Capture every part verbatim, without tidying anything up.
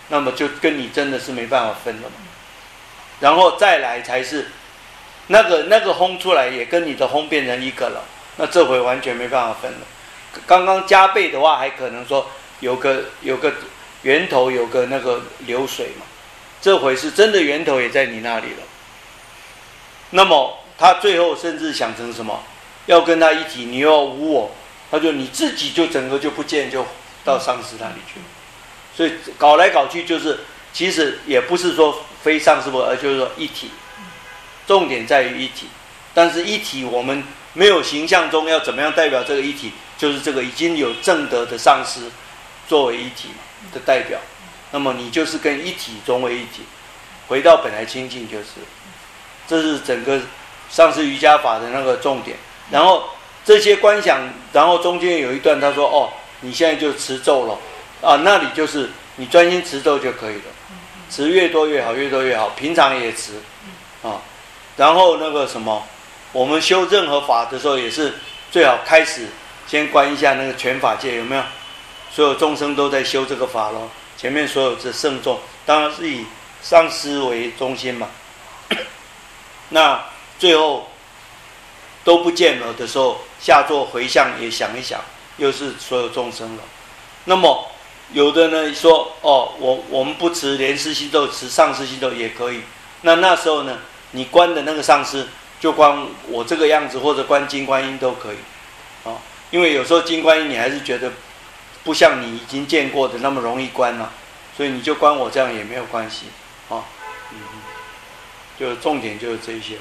那么就跟你真的是没办法分了嘛。然后再来才是那个那个轰出来也跟你的轰变成一个了，那这回完全没办法分了。刚刚加倍的话，还可能说有个有个源头，有个那个流水嘛。这回是真的源头也在你那里了。那么他最后甚至想成什么？要跟他一体，你又要无我，他就你自己就整个就不见，就到上师那里去。所以搞来搞去就是，其实也不是说非上师不，而就是说一体。重点在于一体，但是一体我们没有形象中要怎么样代表这个一体，就是这个已经有正德的上师作为一体的代表，那么你就是跟一体融为一体，回到本来清净就是，这是整个上师瑜伽法的那个重点。然后这些观想，然后中间有一段他说哦，你现在就持咒了啊，那里就是你专心持咒就可以了，持越多越好，越多越好，平常也持啊。然后那个什么，我们修任何法的时候也是最好开始先观一下那个全法界有没有，所有众生都在修这个法咯。前面所有的圣众当然是以上师为中心嘛。那最后都不见了的时候，下座回向也想一想，又是所有众生了。那么有的呢说哦，我我们不持莲师心咒，持上师心咒也可以。那那时候呢？你观的那个上师就观我这个样子，或者观金观音都可以，哦，因为有时候金观音你还是觉得不像你已经见过的那么容易观了，所以你就观我这样也没有关系，哦，嗯，就重点就是这些吧。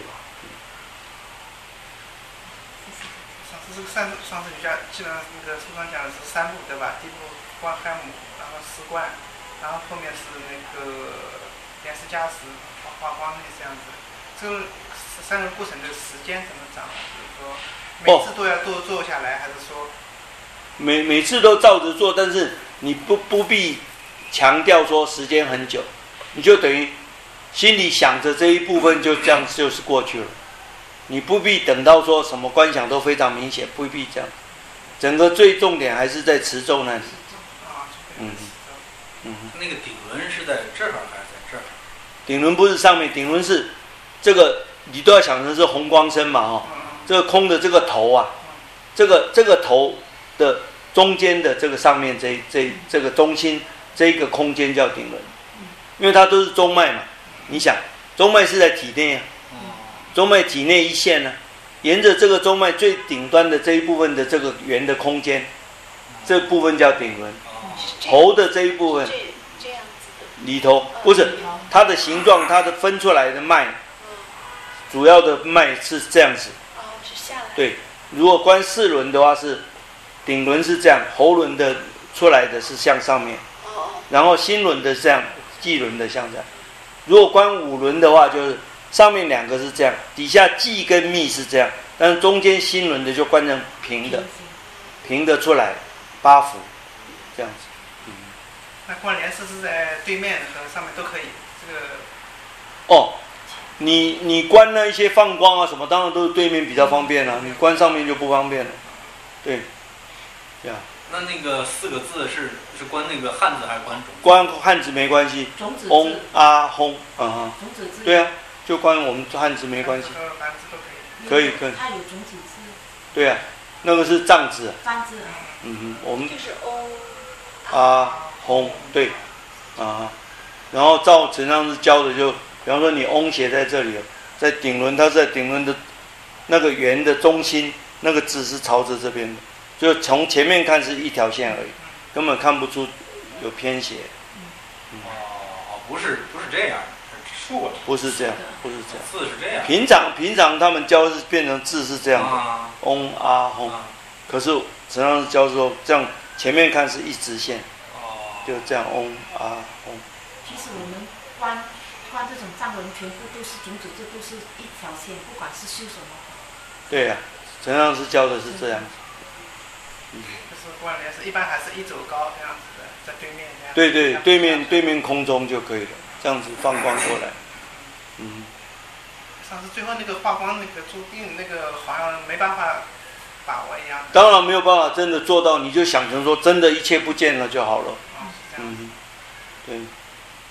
上次这个上上次瑜伽，基本上那个书上讲的是三步对吧？第一步观汉姆，然后四观，然后后面是那个莲师加持花花光这样子。这个三个过程的时间怎么掌握？就是说每次都要都做下来，还是说每每次都照着做？但是你不不必强调说时间很久，你就等于心里想着这一部分就这样就是过去了。你不必等到说什么观想都非常明显，不必这样。整个最重点还是在持咒那里。嗯嗯。 那个顶轮是在这儿还是在这儿？ 顶轮不是上面，顶轮是。这个你都要想成是红光身嘛，哦，这个空的这个头啊，这个这个头的中间的这个上面这这这个中心这个空间叫顶轮，因为它都是中脉嘛。你想，中脉是在体内啊，中脉体内一线呢，沿着这个中脉最顶端的这一部分的这个圆的空间，这部分叫顶轮。头的这一部分里头不是它的形状，它的分出来的脉。主要的脉是这样子， 哦，是下来。 对，如果观四轮的话是顶轮是这样，喉轮的出来的是向上面， 哦， 然后心轮的是这样，际轮的向这样。如果观五轮的话，就是上面两个是这样，底下际跟密是这样，但是中间心轮的就观成平的，平的出来八幅这样子。嗯。 那观莲师是在对面和上面都可以，这个。 哦。你你关那一些放光啊什么，当然都是对面比较方便了、啊，你关上面就不方便了。对，这样。 那那个四个字是是关那个汉字还是关种字？ 关汉字没关系。 种子字。 嗡啊轰啊。 种子字。 对啊，就关我们汉字没关系。可以可以。 它有种子字。 对啊，那个是藏字。 藏字啊。 嗯哼，我们。 就是嗡。 啊轰对，啊，然后照陈上师教的就。比方说你嗡写在这里了，在顶轮，它是在顶轮的那个圆的中心，那个字是朝着这边的，就从前面看是一条线而已，根本看不出有偏斜。 嗯、哦，不是不是这样，是竖的。 不是这样，不是这样。 字是这样。 平常平常他们教是变成字是这样的， 啊、 嗡啊轰、啊，可是陈上师教说这样前面看是一直线， 哦， 就这样嗡啊轰。 其实我们观。观这种藏文全部都是种子字，都是一条线，不管是修什么。 对呀、啊，陈上师教的是这样子。 嗯，就是观莲师一般还是一走高这样子的，在对面这样。 对对，对面对面空中就可以了，这样子放光过来。嗯。 上次最后那个化光那个注定那个好像没办法把握一样的。 当然没有办法真的做到，你就想成说真的一切不见了就好了。 哦，是这样。 嗯，对。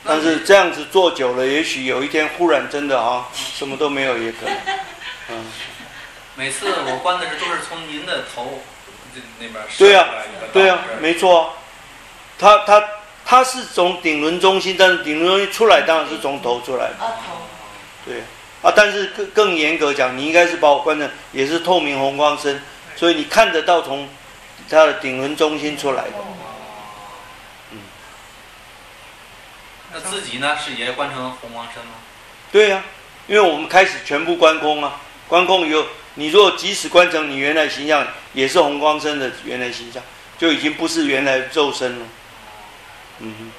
但是这样子做久了，也许有一天忽然真的啊，什么都没有也可能。嗯。 每次我观的是都是从您的头那边射对呀、 出来一个道， 对呀、没错啊。他他他是从顶轮中心，但是顶轮中心出来当然是从头出来的。 二头。 对。啊，但是更更严格讲，你应该是把我观成也是透明红光身，所以你看得到从它的顶轮中心出来的。嗯。 那自己呢，是也观成红光身吗？ 对呀、啊，因为我们开始全部观空啊，观空以后，你如果即使观成你原来形象，也是红光身的原来形象，就已经不是原来肉身了。嗯哼。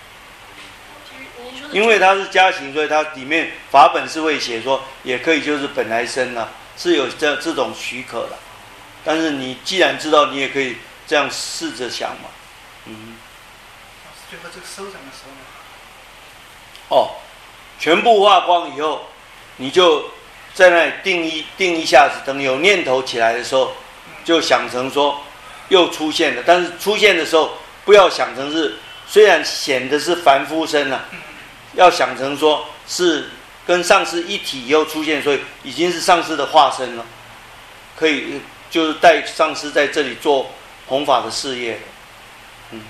因为它是加行，所以它里面法本是会写说，也可以就是本来身啊，是有这这种许可的。但是你既然知道，你也可以这样试着想嘛。嗯。 最后这个收怎么收呢？ 哦，全部化光以后，你就在那里定一定一下子，等有念头起来的时候，就想成说又出现了。但是出现的时候，不要想成是，虽然显得是凡夫身啊。要想成说是跟上师一体以后出现，所以已经是上师的化身了，可以就是带上师在这里做弘法的事业了。嗯。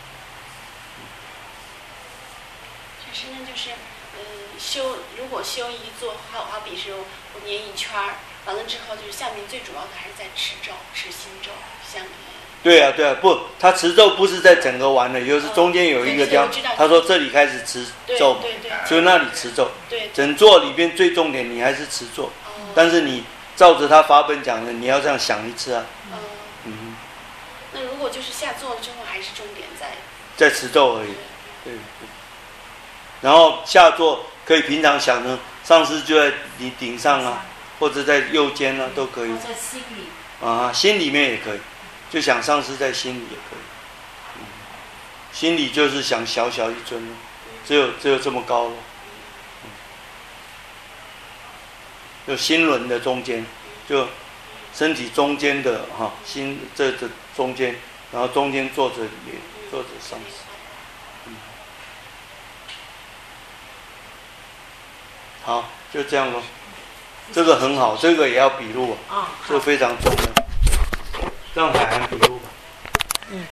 其实呢，就是嗯，修如果修一座，好好比是我念一圈儿，完了之后就是下面最主要的还是在持咒、持心咒，像。 对啊，对啊，不，他持咒不是在整个完了，就是中间有一个地方，他说这里开始持咒嘛，就那里持咒。 对。 整座里边最重点，你还是持咒，但是你照着他法本讲的，你要这样想一次啊。 嗯。 嗯。 那如果就是下座了之后，还是重点在。 在持咒而已。对。然后下座可以平常想成上师就在你顶上啊，或者在右肩啊，都可以。 在心里。 啊，心里面也可以。就想上师在心里也可以，嗯、心里就是想小小一尊了，只有只有这么高了，嗯、就心轮的中间，就身体中间的哈、啊，心这这中间，然后中间坐着也坐着上师，嗯，好，就这样咯，这个很好，这个也要笔录啊，这个非常重要。让海涵笔录。